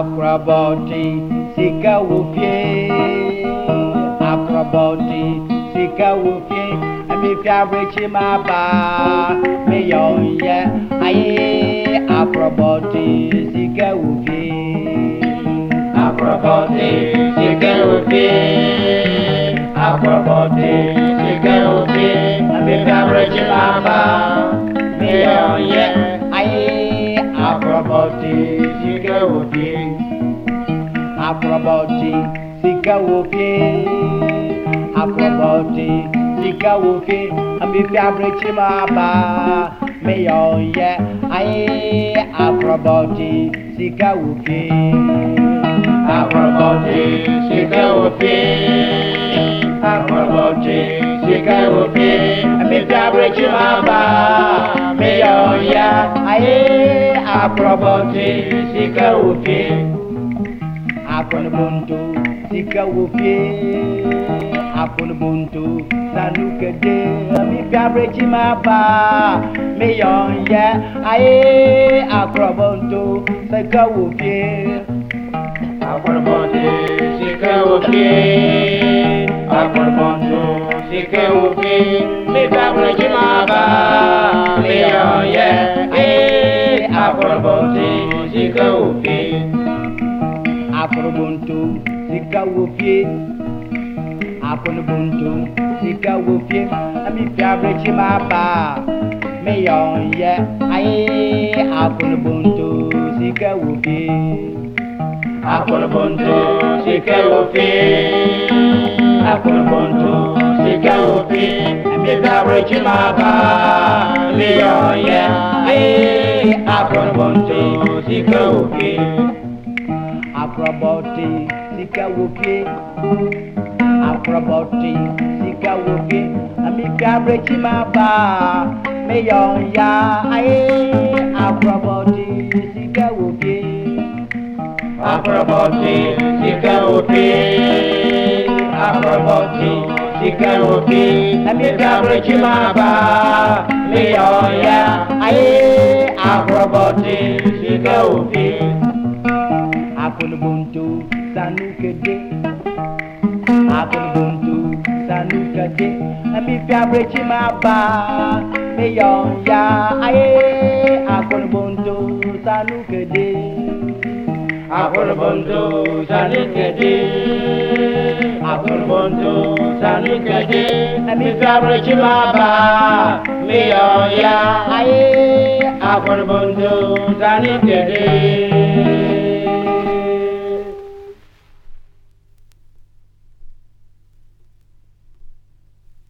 Akraboti sika wofie Akraboti sika wofie Ami fiabrechi maba me yonye aye Akraboti sika wofie Akraboti sika wofie Akraboti sika wofie Ami fiabrechi maba me yonye aye Akraboti sika wofie Akraboti sika wofie Akraboti sika wofie Ami fiabrechi maba me yonye aye Akraboti sika wofie Akraboti sika wofie Akraboti sika wofie Ami fiabrechi maba me yonye aye Akraboti sika wofie Akonbuntu sika wofie Akonbuntu sanukede Ami fiabrechi maba me yonye aye Akrabuntu sika wofie Akonbuntu sika wofie Akonbuntu sika wofie Me fiabrechi maba me yonye aye Akonbuntu sika wofie Akonbuntu sika wofie Akonbuntu sika wofie Ami fiabrechi maba me yonye aye Akonbuntu sika wofie Akonbuntu sika wofie Akonbuntu sika wofie Ami fiabrechi maba me yonye aye Akonbuntu sika wofie Akraboti sika wofie Akraboti sika wofie Ami fiabrechi maba me yonye aye Akraboti sika wofie Akraboti sika wofie Akraboti sika wofie Ami fiabrechi maba me yonye aye Akraboti sika wofie Akonbuntu sanukede Akonbuntu sanukede Ami fiabrechi maba me yonye aye Akonbuntu sanukede Akonbuntu sanukede Akonbuntu sanukede Ami fiabrechi maba me yonye aye Akonbuntu sanukede